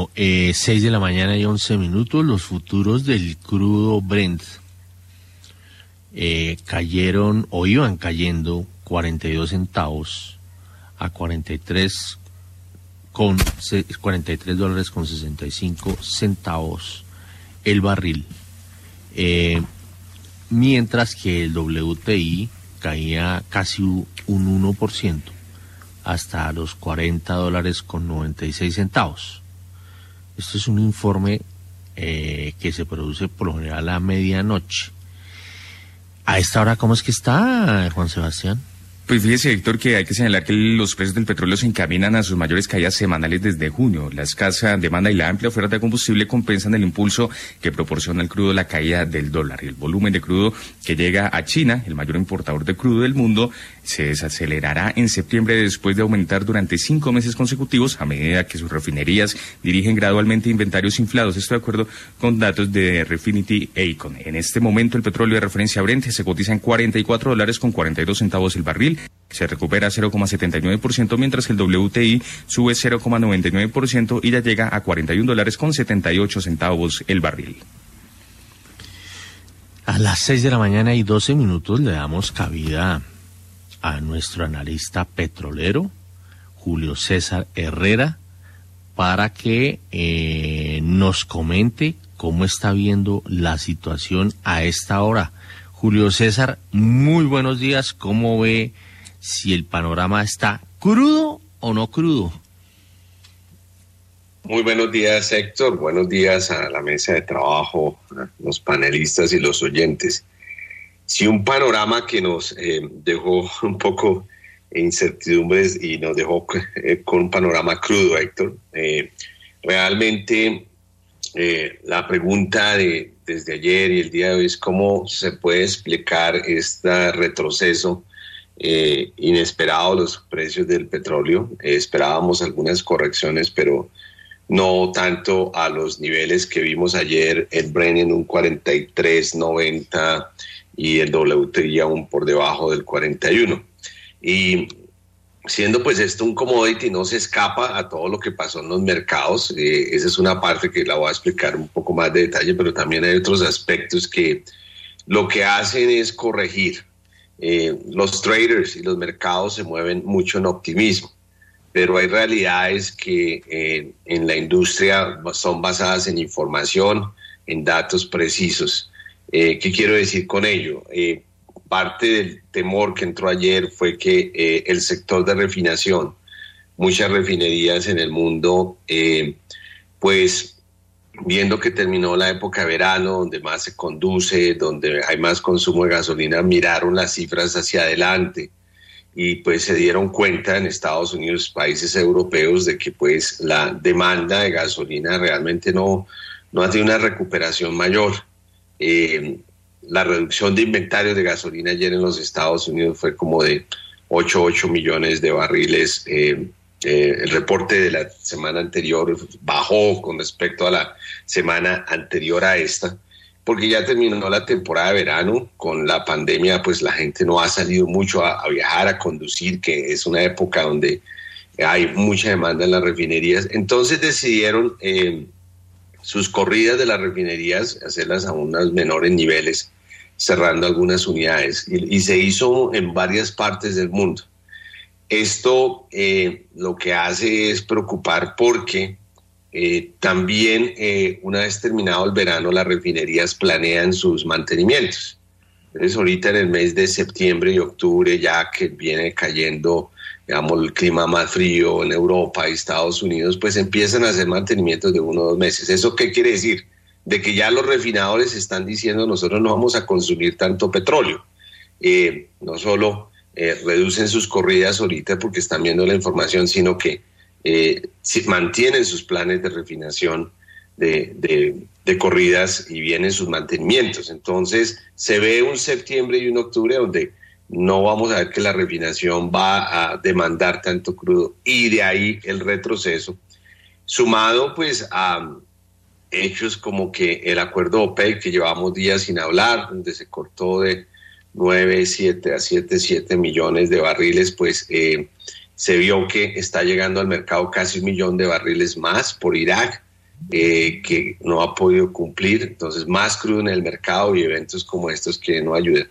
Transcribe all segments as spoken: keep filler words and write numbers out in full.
Bueno, eh, seis de la mañana y once minutos, los futuros del crudo Brent eh, cayeron o iban cayendo cuarenta y dos centavos a cuarenta y tres con cuarenta y tres dólares con sesenta y cinco centavos el barril, eh, mientras que el W T I caía casi un uno por ciento hasta los cuarenta dólares con noventa y seis centavos. Esto es un informe eh, que se produce por lo general a medianoche. A esta hora, ¿cómo es que está, Juan Sebastián? Pues fíjese, Héctor, que hay que señalar que los precios del petróleo se encaminan a sus mayores caídas semanales desde junio. La escasa demanda y la amplia oferta de combustible compensan el impulso que proporciona el crudo la caída del dólar. Y el volumen de crudo que llega a China, el mayor importador de crudo del mundo, se desacelerará en septiembre después de aumentar durante cinco meses consecutivos a medida que sus refinerías dirigen gradualmente inventarios inflados. Esto de acuerdo con datos de Refinity Econ. En este momento el petróleo de referencia Brent se cotiza en cuarenta y cuatro dólares con cuarenta y dos centavos el barril. Se recupera cero coma setenta y nueve por ciento, mientras que el W T I sube cero coma noventa y nueve por ciento y ya llega a cuarenta y un dólares con setenta y ocho centavos el barril. A las seis de la mañana y doce minutos le damos cabida a nuestro analista petrolero, Julio César Herrera, para que eh, nos comente cómo está viendo la situación a esta hora. Julio César, muy buenos días. ¿Cómo ve si el panorama está crudo o no crudo? Muy buenos días, Héctor. Buenos días a la mesa de trabajo, a los panelistas y los oyentes. Sí, un panorama que nos eh, dejó un poco incertidumbres y nos dejó eh, con un panorama crudo, Héctor. Eh, realmente eh, la pregunta de desde ayer y el día de hoy es cómo se puede explicar este retroceso eh, inesperado de los precios del petróleo. Eh, esperábamos algunas correcciones, pero no tanto a los niveles que vimos ayer, el Brent en un cuarenta y tres noventa y el W T I aún por debajo del cuarenta y uno. Y siendo pues esto un commodity, no se escapa a todo lo que pasó en los mercados. Eh, esa es una parte que la voy a explicar un poco más de detalle, pero también hay otros aspectos que lo que hacen es corregir. Eh, los traders y los mercados se mueven mucho en optimismo, pero hay realidades que eh, en la industria son basadas en información, en datos precisos. Eh, ¿Qué quiero decir con ello? Eh, Parte del temor que entró ayer fue que eh, el sector de refinación, muchas refinerías en el mundo, eh, pues viendo que terminó la época de verano, donde más se conduce, donde hay más consumo de gasolina, miraron las cifras hacia adelante y pues se dieron cuenta en Estados Unidos, países europeos, de que pues la demanda de gasolina realmente no, no ha tenido una recuperación mayor. Eh, La reducción de inventarios de gasolina ayer en los Estados Unidos fue como de ocho punto ocho millones de barriles. Eh, eh, el reporte de la semana anterior bajó con respecto a la semana anterior a esta, porque ya terminó la temporada de verano. Con la pandemia, pues la gente no ha salido mucho a, a viajar, a conducir, que es una época donde hay mucha demanda en las refinerías. Entonces decidieron eh, sus corridas de las refinerías hacerlas a unos menores niveles, cerrando algunas unidades, y, y se hizo en varias partes del mundo. Esto eh, lo que hace es preocupar porque eh, también eh, una vez terminado el verano las refinerías planean sus mantenimientos. Entonces ahorita en el mes de septiembre y octubre, ya que viene cayendo, digamos, el clima más frío en Europa y Estados Unidos, pues empiezan a hacer mantenimientos de uno o dos meses. ¿Eso qué quiere decir? De que ya los refinadores están diciendo nosotros no vamos a consumir tanto petróleo. Eh, no solo eh, reducen sus corridas ahorita porque están viendo la información, sino que eh, mantienen sus planes de refinación de, de, de corridas y vienen sus mantenimientos. Entonces se ve un septiembre y un octubre donde no vamos a ver que la refinación va a demandar tanto crudo, y de ahí el retroceso, sumado pues a hechos como que el acuerdo OPEC, que llevamos días sin hablar, donde se cortó de nueve, siete a siete, siete millones de barriles, pues eh, se vio que está llegando al mercado casi un millón de barriles más por Irak. eh, que no ha podido cumplir, entonces más crudo en el mercado y eventos como estos que no ayudan.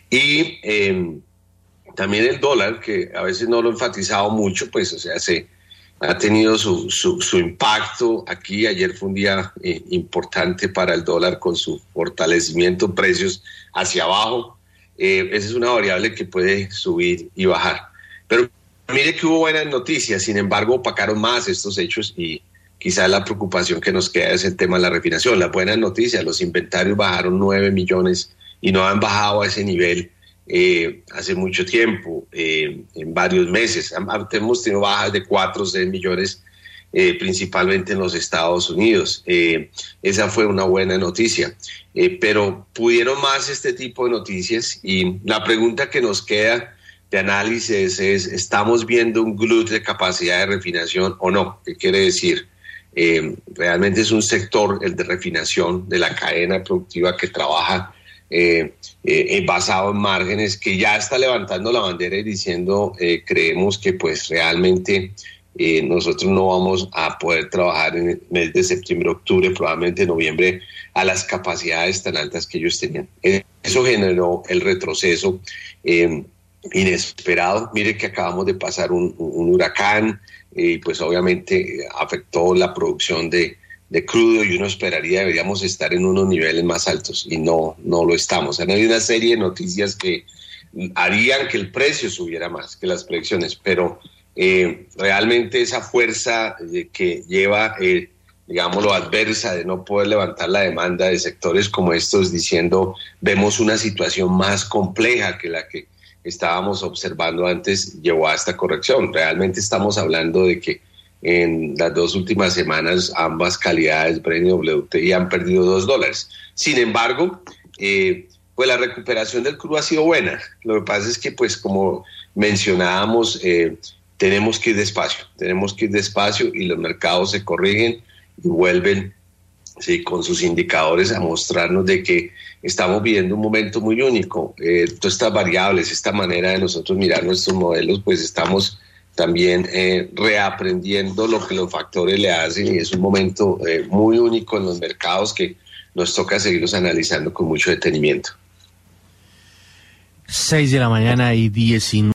Y eh, también el dólar, que a veces no lo he enfatizado mucho, pues o sea, se ha tenido su, su, su impacto aquí. Ayer fue un día eh, importante para el dólar con su fortalecimiento, precios hacia abajo. Eh, esa es una variable que puede subir y bajar. Pero mire que hubo buenas noticias, sin embargo opacaron más estos hechos y quizás la preocupación que nos queda es el tema de la refinación. Las buenas noticias, los inventarios bajaron nueve millones y no han bajado a ese nivel eh, hace mucho tiempo, eh, en varios meses. Hemos tenido bajas de cuatro o seis millones, eh, principalmente en los Estados Unidos. Eh, esa fue una buena noticia. Eh, pero pudieron más este tipo de noticias y la pregunta que nos queda de análisis es, ¿estamos viendo un glut de capacidad de refinación o no? ¿Qué quiere decir? Eh, realmente es un sector, el de refinación de la cadena productiva que trabaja eh, eh, basado en márgenes, que ya está levantando la bandera y diciendo eh, creemos que pues realmente eh, nosotros no vamos a poder trabajar en el mes de septiembre, octubre, probablemente noviembre, a las capacidades tan altas que ellos tenían. Eso generó el retroceso eh, inesperado. Mire que acabamos de pasar un, un huracán y eh, pues obviamente afectó la producción de, de crudo y uno esperaría deberíamos estar en unos niveles más altos y no, no lo estamos. Han habido una serie de noticias que harían que el precio subiera más que las proyecciones, pero eh, realmente esa fuerza eh, que lleva, eh, digamos, lo adversa de no poder levantar la demanda de sectores como estos, diciendo vemos una situación más compleja que la que estábamos observando antes, llevó a esta corrección. Realmente estamos hablando de que en las dos últimas semanas ambas calidades, Brent y W T I, han perdido dos dólares. Sin embargo, eh, pues la recuperación del crudo ha sido buena. Lo que pasa es que, pues como mencionábamos, eh, tenemos que ir despacio, tenemos que ir despacio y los mercados se corrigen y vuelven, sí, con sus indicadores a mostrarnos de que estamos viviendo un momento muy único. Eh, todas estas variables, esta manera de nosotros mirar nuestros modelos, pues estamos también eh, reaprendiendo lo que los factores le hacen y es un momento eh, muy único en los mercados que nos toca seguirlos analizando con mucho detenimiento. Seis de la mañana y diecinueve.